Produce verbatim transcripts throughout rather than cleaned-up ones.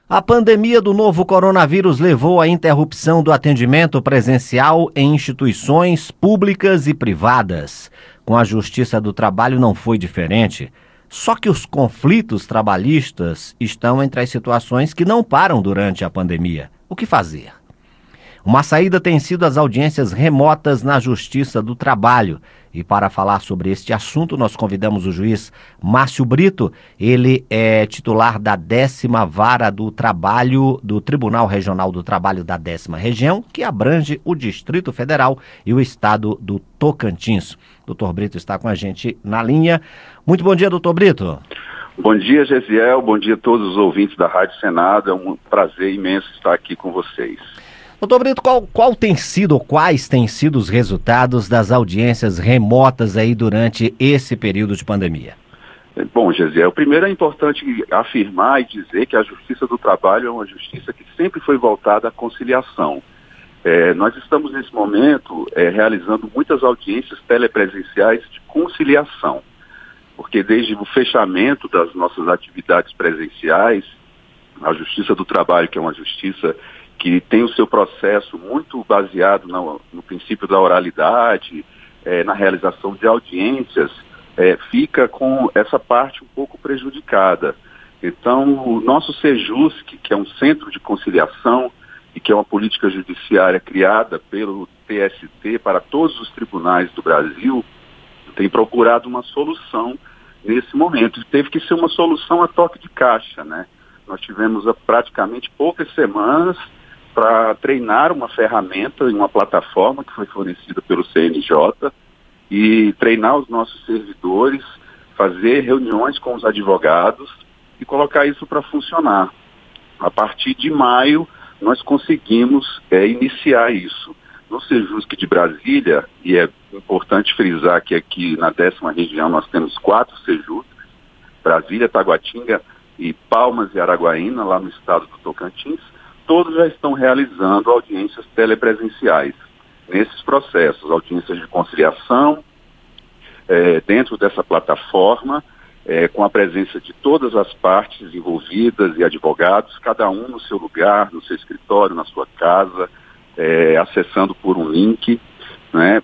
A pandemia do novo coronavírus levou à interrupção do atendimento presencial em instituições públicas e privadas. Com a Justiça do Trabalho não foi diferente. Só que os conflitos trabalhistas estão entre as situações que não param durante a pandemia. O que fazer? Uma saída tem sido as audiências remotas na Justiça do Trabalho. E para falar sobre este assunto, nós convidamos o juiz Márcio Brito. Ele é titular da décima Vara do Trabalho do Tribunal Regional do Trabalho da décima Região, que abrange o Distrito Federal e o estado do Tocantins. Doutor Brito está com a gente na linha. Muito bom dia, doutor Brito. Bom dia, Gesiel. Bom dia a todos os ouvintes da Rádio Senado. É um prazer imenso estar aqui com vocês. Doutor Brito, qual, qual tem sido ou quais têm sido os resultados das audiências remotas aí durante esse período de pandemia? Bom, Gesiel, primeiro é importante afirmar e dizer que a Justiça do Trabalho é uma justiça que sempre foi voltada à conciliação. É, nós estamos nesse momento é, realizando muitas audiências telepresenciais de conciliação, porque desde o fechamento das nossas atividades presenciais, a Justiça do Trabalho, que é uma justiça que tem o seu processo muito baseado no, no princípio da oralidade, é, na realização de audiências, é, fica com essa parte um pouco prejudicada. Então, o nosso Sejusc, que é um centro de conciliação e que é uma política judiciária criada pelo T S T para todos os tribunais do Brasil, tem procurado uma solução nesse momento. E teve que ser uma solução a toque de caixa, né? Nós tivemos praticamente poucas semanas para treinar uma ferramenta em uma plataforma que foi fornecida pelo C N J e treinar os nossos servidores, fazer reuniões com os advogados e colocar isso para funcionar. A partir de maio, nós conseguimos é, iniciar isso. No Sejusc de Brasília, e é importante frisar que aqui na décima região nós temos quatro Sejuscs, Brasília, Taguatinga e Palmas e Araguaína, lá no estado do Tocantins, todos já estão realizando audiências telepresenciais nesses processos, audiências de conciliação, é, dentro dessa plataforma, é, com a presença de todas as partes envolvidas e advogados, cada um no seu lugar, no seu escritório, na sua casa, é, acessando por um link, né?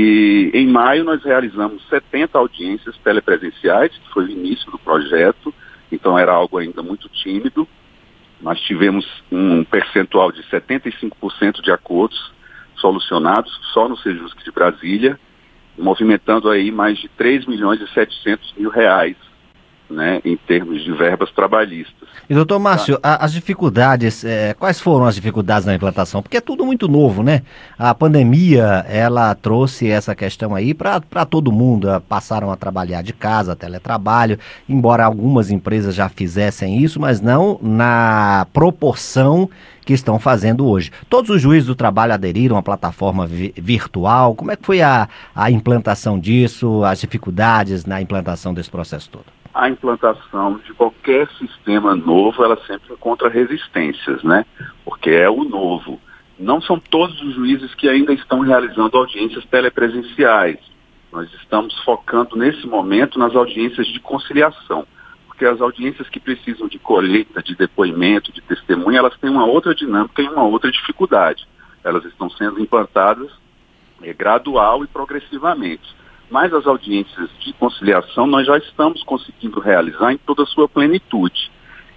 E em maio nós realizamos setenta audiências telepresenciais, que foi o início do projeto, então era algo ainda muito tímido. Nós tivemos um percentual de setenta e cinco por cento de acordos solucionados só no Sejusc de Brasília, movimentando aí mais de três milhões e setecentos mil reais, né, em termos de verbas trabalhistas. E doutor Márcio, tá. As dificuldades, é, quais foram as dificuldades na implantação? Porque é tudo muito novo, né? A pandemia, ela trouxe essa questão aí para todo mundo, passaram a trabalhar de casa, teletrabalho, embora algumas empresas já fizessem isso, mas não na proporção que estão fazendo hoje. Todos os juízes do trabalho aderiram à plataforma vi- virtual, como é que foi a, a implantação disso, as dificuldades na implantação desse processo todo? A implantação de qualquer sistema novo, ela sempre encontra resistências, né? Porque é o novo. Não são todos os juízes que ainda estão realizando audiências telepresenciais. Nós estamos focando nesse momento nas audiências de conciliação, porque as audiências que precisam de colheita, de depoimento, de testemunha, elas têm uma outra dinâmica e uma outra dificuldade. Elas estão sendo implantadas é, gradual e progressivamente. Mas as audiências de conciliação nós já estamos conseguindo realizar em toda a sua plenitude.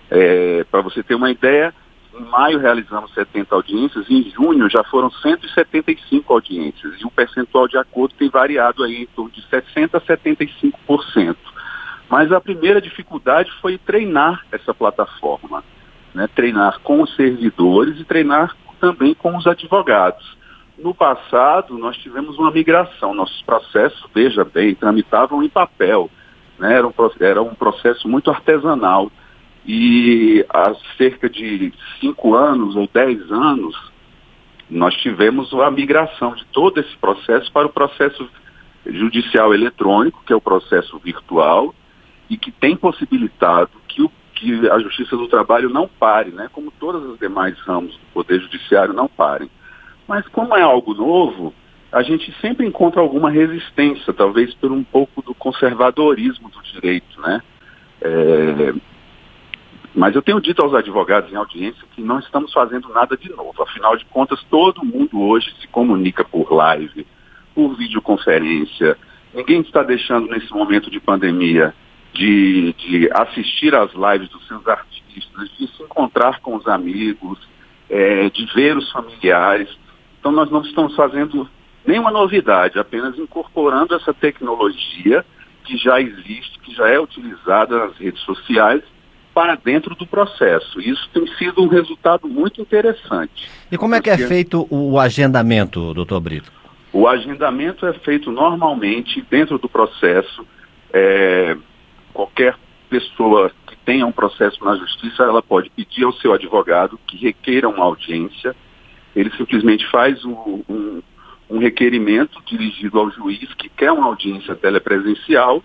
É, para você ter uma ideia, em maio realizamos setenta audiências, e em junho já foram cento e setenta e cinco audiências, e o percentual de acordo tem variado aí em torno de sessenta a setenta e cinco por cento. Mas a primeira dificuldade foi treinar essa plataforma, né? Treinar com os servidores e treinar também com os advogados. No passado, nós tivemos uma migração. Nossos processos, veja bem, tramitavam em papel, né? Era um, era um processo muito artesanal. E há cerca de cinco anos ou dez anos, nós tivemos a migração de todo esse processo para o processo judicial eletrônico, que é o processo virtual, e que tem possibilitado que, o, que a Justiça do Trabalho não pare, né? Como todas as demais ramos do Poder Judiciário não parem. Mas como é algo novo, a gente sempre encontra alguma resistência, talvez por um pouco do conservadorismo do direito, né? É, Mas eu tenho dito aos advogados em audiência que não estamos fazendo nada de novo. Afinal de contas, todo mundo hoje se comunica por live, por videoconferência. Ninguém está deixando, nesse momento de pandemia, de, de assistir às lives dos seus artistas, de se encontrar com os amigos, é, de ver os familiares. Então, nós não estamos fazendo nenhuma novidade, apenas incorporando essa tecnologia que já existe, que já é utilizada nas redes sociais, para dentro do processo. Isso tem sido um resultado muito interessante. E como é que é feito o agendamento, doutor Brito? O agendamento é feito normalmente dentro do processo. É, qualquer pessoa que tenha um processo na justiça, ela pode pedir ao seu advogado que requeira uma audiência. Ele simplesmente faz um, um, um requerimento dirigido ao juiz que quer uma audiência telepresencial.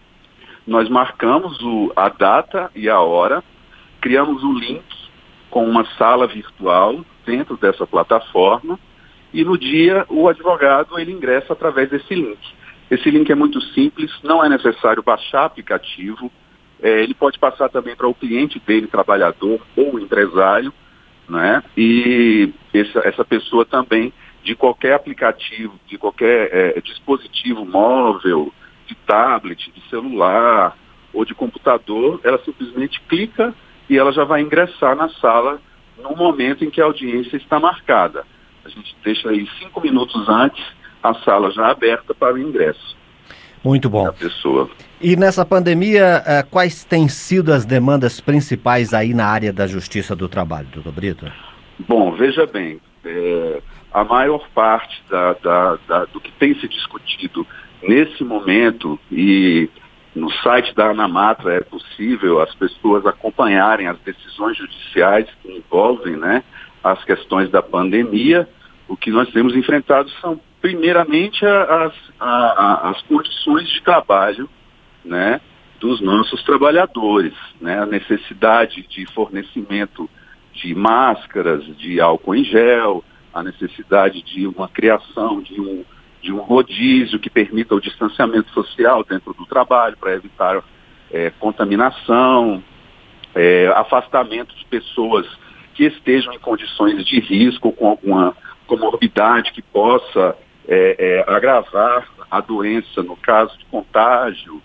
Nós marcamos o, a data e a hora, criamos um link com uma sala virtual dentro dessa plataforma e no dia o advogado ele ingressa através desse link. Esse link é muito simples, não é necessário baixar aplicativo, é, ele pode passar também para o cliente dele, trabalhador ou empresário, né? E essa, essa pessoa também, de qualquer aplicativo, de qualquer é, dispositivo móvel, de tablet, de celular ou de computador, ela simplesmente clica e ela já vai ingressar na sala no momento em que a audiência está marcada. A gente deixa aí cinco minutos antes a sala já aberta para o ingresso. Muito bom. Da pessoa. E nessa pandemia, quais têm sido as demandas principais aí na área da Justiça do Trabalho, doutor Brito? Bom, veja bem, é, a maior parte da, da, da, do que tem se discutido nesse momento, e no site da Anamatra é possível as pessoas acompanharem as decisões judiciais que envolvem, né, as questões da pandemia. O que nós temos enfrentado são, primeiramente, as, a, as condições de trabalho, né, dos nossos trabalhadores, né, a necessidade de fornecimento de máscaras, de álcool em gel, a necessidade de uma criação de um de um rodízio que permita o distanciamento social dentro do trabalho para evitar é, contaminação, é, afastamento de pessoas que estejam em condições de risco com alguma comorbidade que possa é, é, agravar a doença no caso de contágio,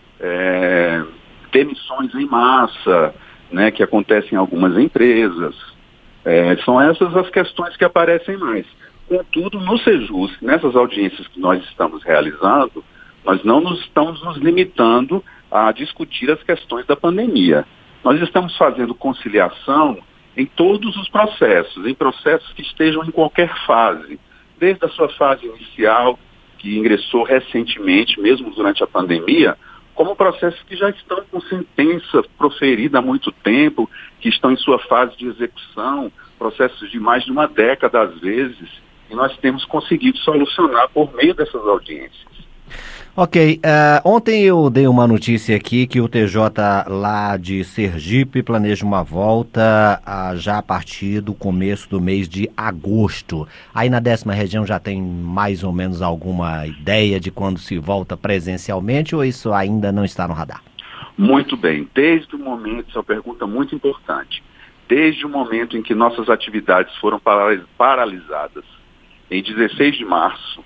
é, demissões em massa, né, que acontecem em algumas empresas. É, são essas as questões que aparecem mais. Contudo, no Sejusc, nessas audiências que nós estamos realizando, nós não nos estamos nos limitando a discutir as questões da pandemia. Nós estamos fazendo conciliação em todos os processos, em processos que estejam em qualquer fase, desde a sua fase inicial, que ingressou recentemente, mesmo durante a pandemia, como processos que já estão com sentença proferida há muito tempo, que estão em sua fase de execução, processos de mais de uma década às vezes, e nós temos conseguido solucionar por meio dessas audiências. Ok, uh, ontem eu dei uma notícia aqui que o T J lá de Sergipe planeja uma volta uh, já a partir do começo do mês de agosto. Aí na décima região já tem mais ou menos alguma ideia de quando se volta presencialmente ou isso ainda não está no radar? Muito bem, desde o momento, essa é uma pergunta muito importante, desde o momento em que nossas atividades foram paralisadas, em dezesseis de março,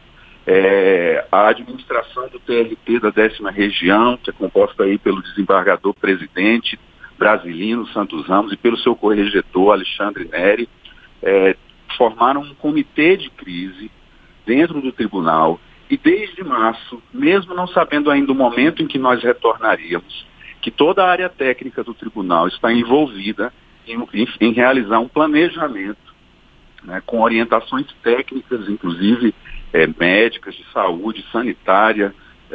é, a administração do T L T da décima região, que é composta aí pelo desembargador presidente Brasilino Santos Ramos e pelo seu corregedor Alexandre Neri, é, formaram um comitê de crise dentro do tribunal e desde março, mesmo não sabendo ainda o momento em que nós retornaríamos, que toda a área técnica do tribunal está envolvida em, em, em realizar um planejamento, né, com orientações técnicas, inclusive é, médicas, de saúde, sanitária,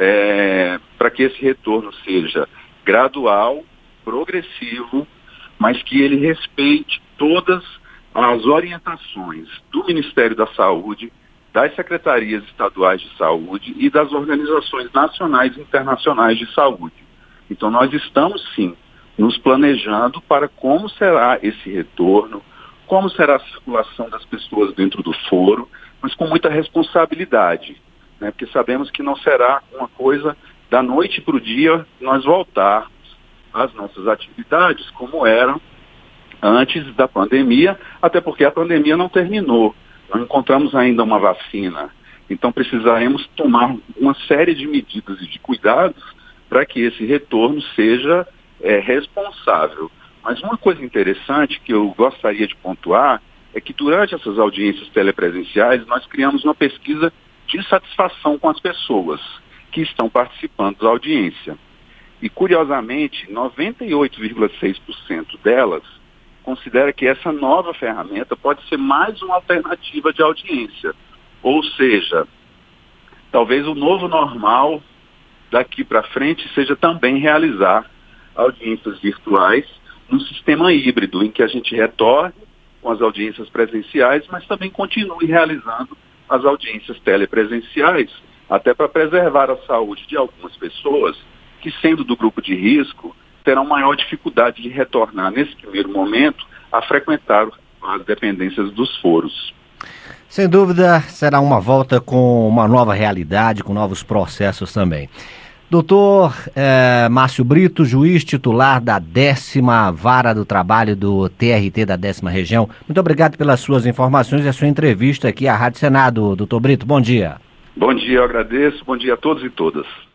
é, para que esse retorno seja gradual, progressivo, mas que ele respeite todas as orientações do Ministério da Saúde, das secretarias estaduais de saúde e das organizações nacionais e internacionais de saúde. Então nós estamos sim nos planejando para como será esse retorno, como será a circulação das pessoas dentro do foro, mas com muita responsabilidade, né? Porque sabemos que não será uma coisa da noite para o dia nós voltarmos as nossas atividades como eram antes da pandemia, até porque a pandemia não terminou. Não encontramos ainda uma vacina. Então precisaremos tomar uma série de medidas e de cuidados para que esse retorno seja é, responsável. Mas uma coisa interessante que eu gostaria de pontuar é que durante essas audiências telepresenciais nós criamos uma pesquisa de satisfação com as pessoas que estão participando da audiência. E curiosamente, noventa e oito vírgula seis por cento delas considera que essa nova ferramenta pode ser mais uma alternativa de audiência. Ou seja, talvez o novo normal daqui para frente seja também realizar audiências virtuais num sistema híbrido, em que a gente retorne com as audiências presenciais, mas também continue realizando as audiências telepresenciais, até para preservar a saúde de algumas pessoas que, sendo do grupo de risco, terão maior dificuldade de retornar, nesse primeiro momento, a frequentar as dependências dos foros. Sem dúvida, será uma volta com uma nova realidade, com novos processos também. Doutor eh, Márcio Brito, juiz titular da décima Vara do Trabalho do T R T da décima Região, muito obrigado pelas suas informações e a sua entrevista aqui à Rádio Senado. Doutor Brito, bom dia. Bom dia, eu agradeço. Bom dia a todos e todas.